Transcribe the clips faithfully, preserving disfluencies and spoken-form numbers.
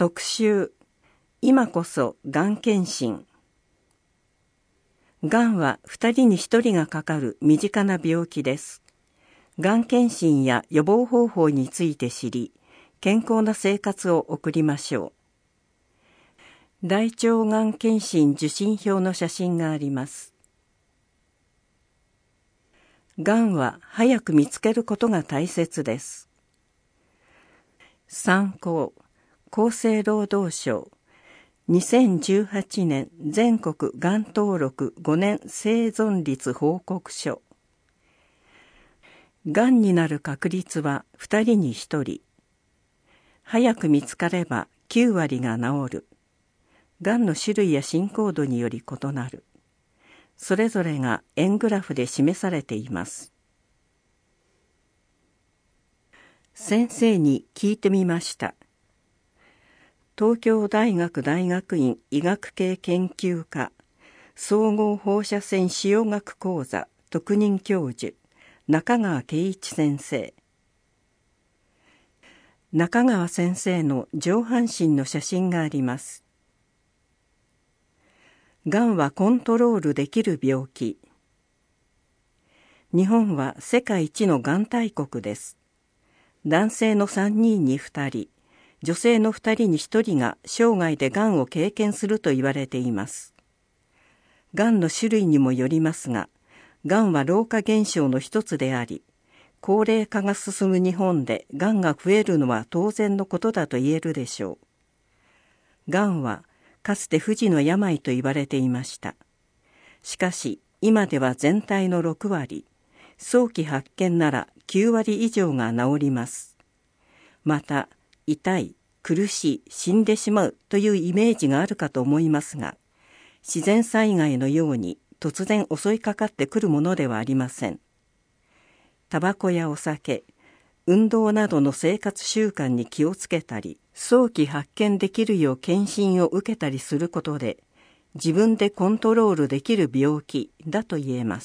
特集、今こそがん検診。がんはふたりにひとりがかかる身近な病気です。がん検診や予防方法について知り、健康な生活を送りましょう。大腸がん検診受診票の写真があります。がんは早く見つけることが大切です。参考、厚生労働省にせんじゅうはちねん全国がん登録ごねん生存率報告書。がんになる確率はふたりにひとり。早く見つかればきゅうわりが治る。がんの種類や進行度により異なる。それぞれが円グラフで示されています。先生に聞いてみました。東京大学大学院医学系研究科総合放射線腫瘍学講座特任教授中川圭一先生。中川先生の上半身の写真があります。がんはコントロールできる病気。日本は世界一のがん大国です。男性のさんにんにふたり、女性のふたりにひとりが生涯でがんを経験すると言われています。がんの種類にもよりますが、がんは老化現象の一つであり、高齢化が進む日本でがんが増えるのは当然のことだと言えるでしょう。がんはかつて不治の病と言われていました。しかし今では全体のろくわり、早期発見ならきゅうわり以上が治ります。また、痛い、苦しい、死んでしまうというイメージがあるかと思いますが、自然災害のように突然襲いかかってくるものではありません。タバコやお酒、運動などの生活習慣に気をつけたり、早期発見できるよう検診を受けたりすることで、自分でコントロールできる病気だと言えます。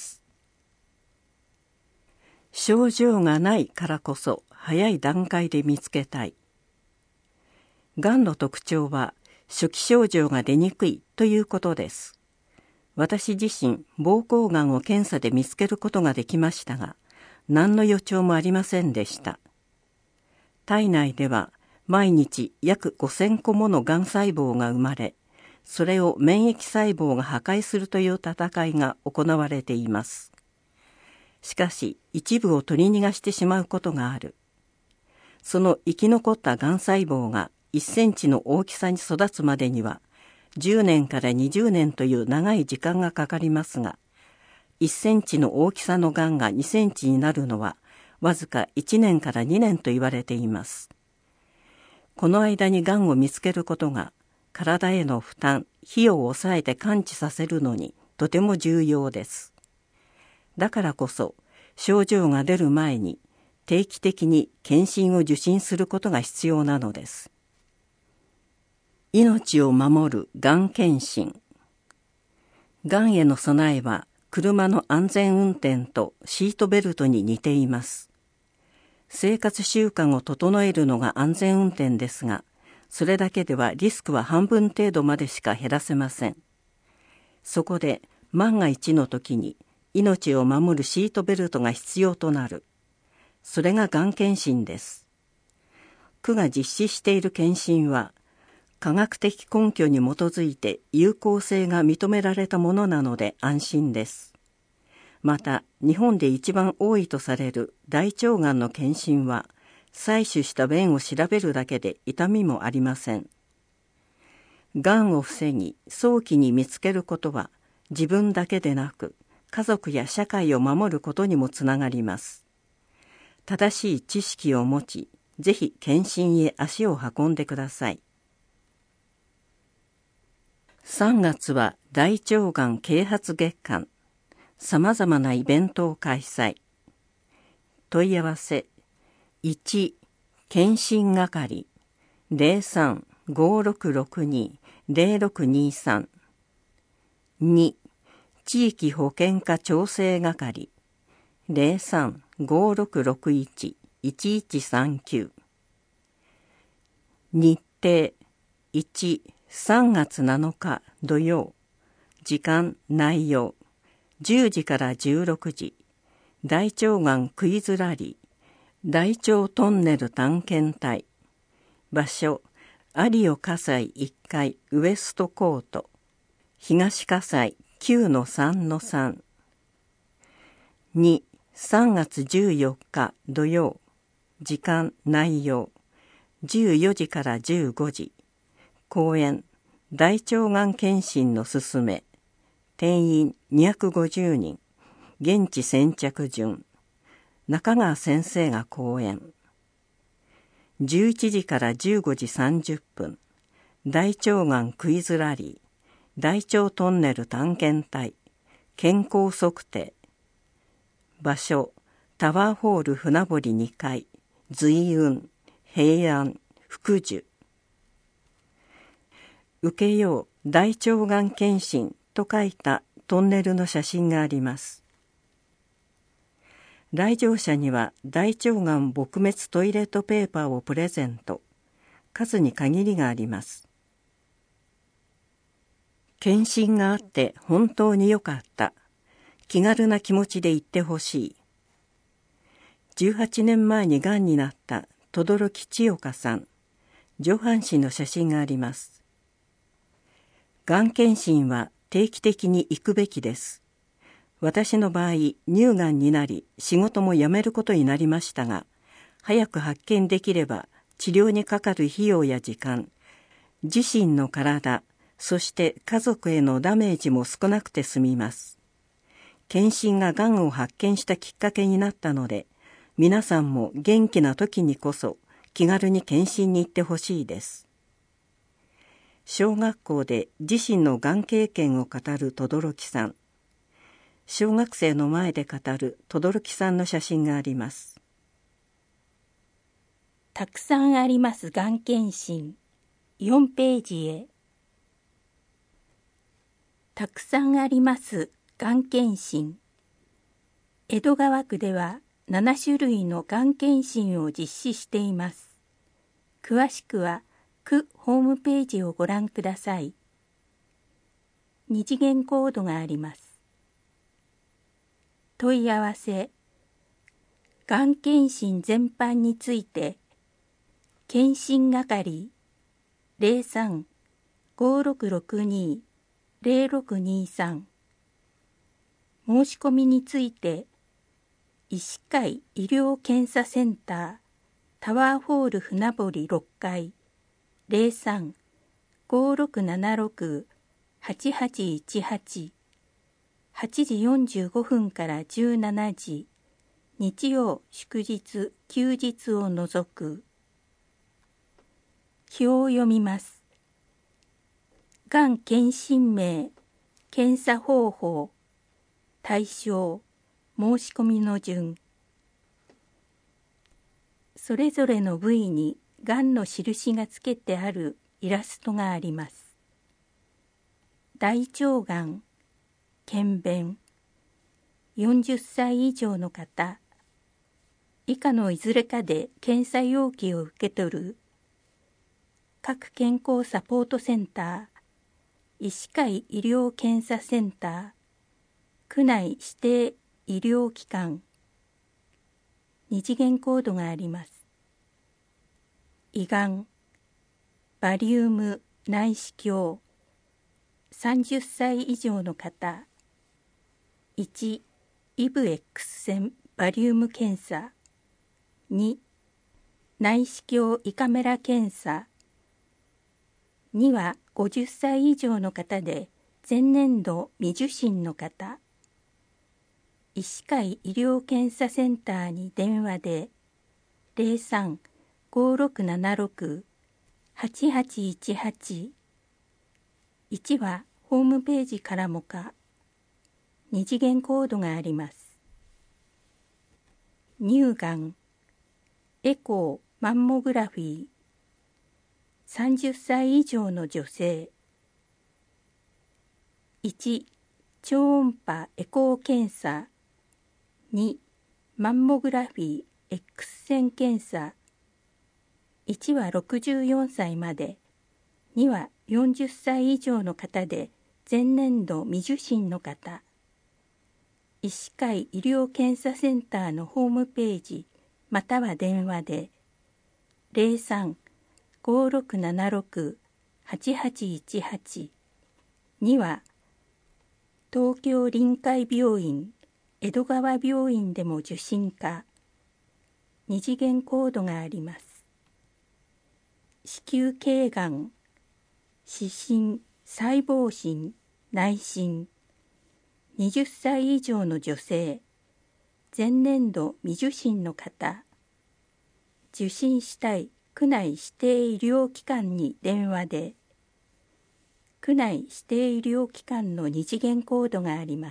症状がないからこそ早い段階で見つけたい。がんの特徴は初期症状が出にくいということです。私自身、膀胱がんを検査で見つけることができましたが、何の予兆もありませんでした。体内では毎日約ごせんこものがん細胞が生まれ、それを免疫細胞が破壊するという戦いが行われています。しかし、一部を取り逃がしてしまうことがある。その生き残ったがん細胞がいっセンチの大きさに育つまでには、じゅうねんからにじゅうねんという長い時間がかかりますが、いっセンチの大きさのがんがにセンチになるのは、わずかいちねんからにねんと言われています。この間にがんを見つけることが、体への負担、費用を抑えて完治させるのにとても重要です。だからこそ、症状が出る前に定期的に検診を受診することが必要なのです。命を守るがん検診。がんへの備えは車の安全運転とシートベルトに似ています。生活習慣を整えるのが安全運転ですが、それだけではリスクは半分程度までしか減らせません。そこで万が一の時に命を守るシートベルトが必要となる。それががん検診です。区が実施している検診は、科学的根拠に基づいて有効性が認められたものなので安心です。また、日本で一番多いとされる大腸がんの検診は、採取した便を調べるだけで痛みもありません。がんを防ぎ、早期に見つけることは、自分だけでなく、家族や社会を守ることにもつながります。正しい知識を持ち、ぜひ検診へ足を運んでください。さんがつは大腸がん啓発月間。さまざまなイベントを開催。問い合わせいち検診係 ゼロさん ごろくろくに ゼロろくにさん に地域保健課調整係 ゼロさん ごろくろくいち いちいちさんきゅう 日程いち、さんがつなのか土曜。時間、内容。じゅうじからじゅうろくじ。大腸がんクイズラリー。大腸トンネル探検隊。場所、有尾葛西いっかいウエストコート。東葛西 きゅうのさんのさん。に、さんがつじゅうよっか土曜。時間、内容。じゅうよじからじゅうごじ。講演、大腸がん検診のすすめ。定員にひゃくごじゅうにん。現地先着順。中川先生が講演。じゅういちじからじゅうごじさんじゅっぷん。大腸がんクイズラリー。大腸トンネル探検隊。健康測定。場所、タワーホール船堀にかい。随雲、平安、福寿。受けよう大腸がん検診と書いたトンネルの写真があります。来場者には大腸がん撲滅トイレットペーパーをプレゼント。数に限りがあります。検診があって本当によかった。気軽な気持ちで行ってほしい。じゅうはちねんまえにがんになった轟千代香さん。上半身の写真があります。がん検診は定期的に行くべきです。私の場合、乳がんになり、仕事も辞めることになりましたが、早く発見できれば、治療にかかる費用や時間、自身の体、そして家族へのダメージも少なくて済みます。検診ががんを発見したきっかけになったので、皆さんも元気な時にこそ気軽に検診に行ってほしいです。小学校で自身のがん経験を語る轟さん。小学生の前で語る轟さんの写真があります。 たくさんありますがん検診。よんページへ。たくさんありますがん検診。江戸川区ではななしゅるいのがん検診を実施しています。詳しくは区ホームページをご覧ください。二次元コードがあります。問い合わせ。がん検診全般について、検診係 ゼロさん ごろくろくに ゼロろくにさん。申し込みについて、医師会医療検査センタータワーホール船堀ろっかい ゼロさん ごろくななろく はちはちいちはち はちじよんじゅうごふんからじゅうしちじ、日曜祝日休日を除く。表を読みます。がん検診名、検査方法、対象、申し込みの順。それぞれの部位にがんの印がつけてあるイラストがあります。大腸がん、検便、よんじゅっさい以上の方、以下のいずれかで検査要記を受け取る、各健康サポートセンター、医師会医療検査センター、区内指定医療機関、二次元コードがあります。胃がん、バリウム内視鏡、さんじゅっさい以上の方、いち、イブ X 線バリウム検査、に、内視鏡胃カメラ検査、にはごじゅっさい以上の方で前年度未受診の方、医師会医療検査センターに電話で ゼロさん ごろくななろく はちはちいちはち、いちはホームページからもか、二次元コードがあります。乳がん、エコー、マンモグラフィー、さんじゅっさい以上の女性。いち、超音波エコー検査。に、マンモグラフィー X 線検査。いちはろくじゅうよんさいまで、 にはよんじゅっさい以上の方で前年度未受診の方、医師会医療検査センターのホームページまたは電話で ゼロさん ごーろくななろく はちはちいちはち には東京臨海病院江戸川病院でも受診か二次元コードがあります。子宮頸がん、視診、細胞診、内診、はたち以上の女性、前年度未受診の方、受診したい区内指定医療機関に電話で、区内指定医療機関の二次元コードがあります。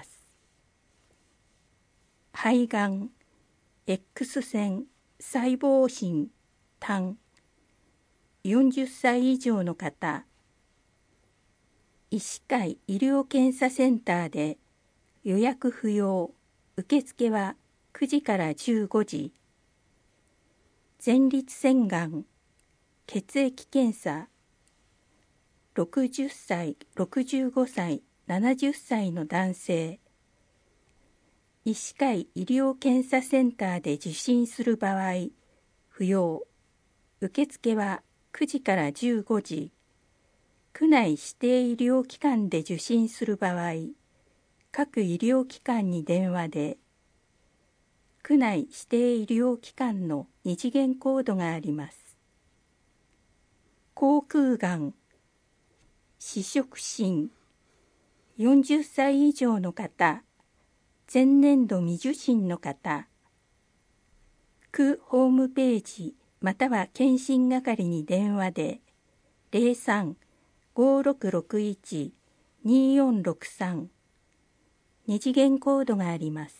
肺がん、X 線、細胞診、胆、よんじゅっさい以上の方、医師会医療検査センターで予約不要、受付はくじからじゅうごじ、前立腺がん、血液検査、ろくじゅっさい、ろくじゅうごさい、ななじゅっさいの男性、医師会医療検査センターで受診する場合、不要、受付はくじからじゅうごじ、区内指定医療機関で受診する場合、各医療機関に電話で、区内指定医療機関の二次元コードがあります。口腔がん、視触診、よんじゅっさい以上の方、前年度未受診の方、区ホームページまたは検診係に電話で ゼロさん ごーろくろくいち にーよんろくさん 二次元コードがあります。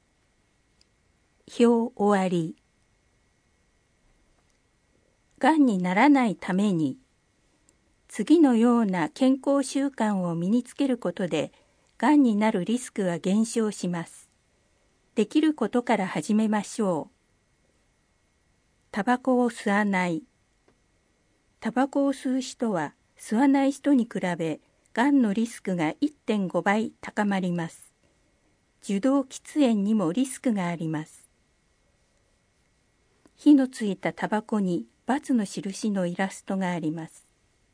表終わり。がんにならないために次のような健康習慣を身につけることでがんになるリスクは減少します。できることから始めましょう。タバコを吸わない。タバコを吸う人は吸わない人に比べがんのリスクが いってんごばい高まります。受動喫煙にもリスクがあります。火のついたタバコに×の印のイラストがあります。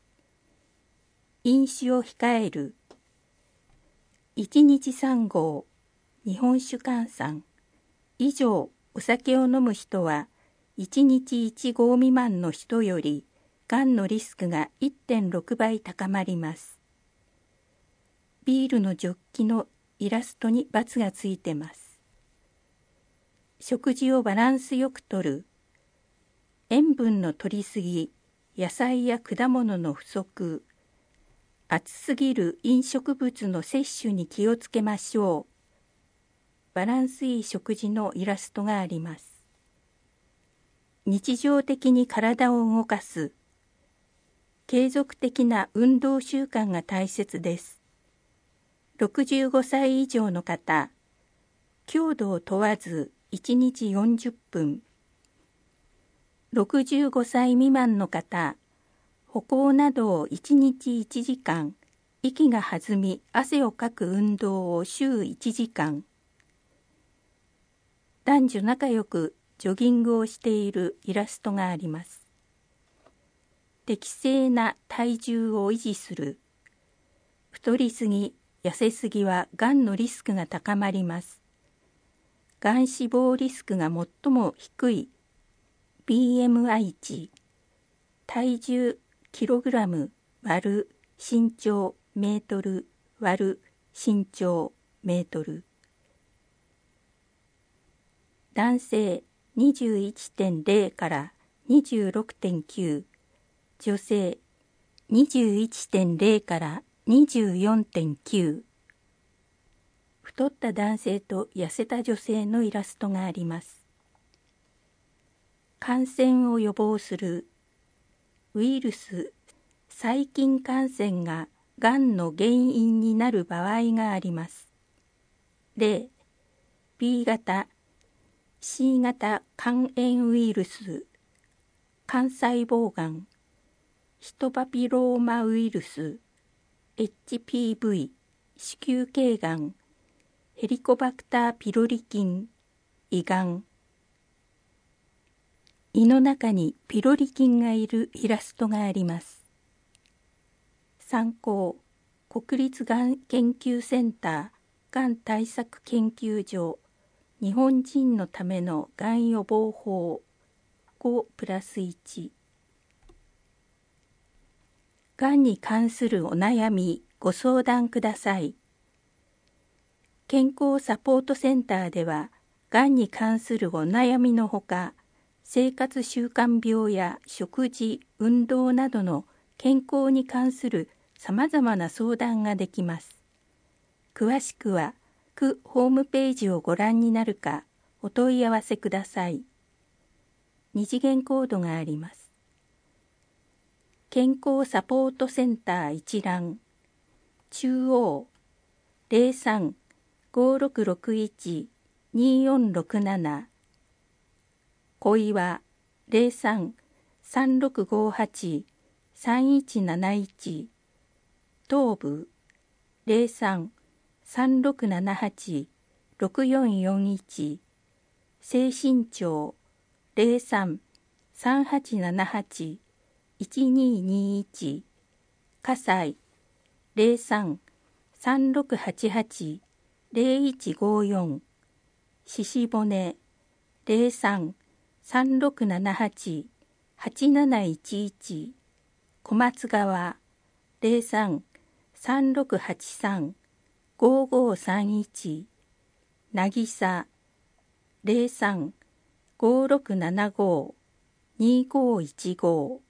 飲酒を控える。いちにちさんごう、日本酒換算。以上、お酒を飲む人はいちにちいちごう未満の人よりがんのリスクが いってんろくばい高まります。ビールのジョッキのイラストに×がついてます。食事をバランスよくとる。塩分の摂りすぎ、野菜や果物の不足、熱すぎる飲食物の摂取に気をつけましょう。バランスいい食事のイラストがあります。日常的に体を動かす。継続的な運動習慣が大切です。ろくじゅうごさい以上の方、強度を問わずいちにちよんじゅっぷん。ろくじゅうごさい未満の方、歩行などをいちにちいちじかん、息が弾み汗をかく運動を週いちじかん。男女仲良くジョギングをしているイラストがあります。適正な体重を維持する。太りすぎ、痩せすぎはがんのリスクが高まります。がん死亡リスクが最も低い ビーエムアイ 値、体重キログラム割る身長メートル割る身長メートル。男性 にじゅういってんゼロ から にじゅうろくてんきゅう、女性 にじゅういってんゼロ からにじゅうよんてんきゅう。太った男性と痩せた女性のイラストがあります。感染を予防する。ウイルス、細菌感染ががんの原因になる場合があります。例、B 型、C 型肝炎ウイルス、肝細胞がん、 ヒトパピローマウイルス、エイチピーブイ、子宮頸がん、ヘリコバクターピロリ菌、胃がん。胃の中にピロリ菌がいるイラストがあります。参考、国立がん研究センターがん対策研究所、日本人のためのがん予防法ごプラスいち。がんに関するお悩みご相談ください。健康サポートセンターでは、がんに関するお悩みのほか、生活習慣病や食事、運動などの健康に関するさまざまな相談ができます。詳しくは、区ホームページをご覧になるか、お問い合わせください。二次元コードがあります。健康サポートセンター一覧、中央 ゼロさん ごろくろくいち によんろくなな、小岩 ゼロさん さんろくごはち さんいちなないち、東部 ゼロさん さんろくななはち ろくよんよんいち、西新町 ゼロさん さんはちななはち いちににいち、葛西 ゼロさん さんろくはちはち ゼロいちごよん、鹿骨 ゼロさん さんろくななはち はちなないちいち、小松川 ゼロさん さんろくはちさん ごごさんいち、渚 ゼロさん ごろくななご にごいちご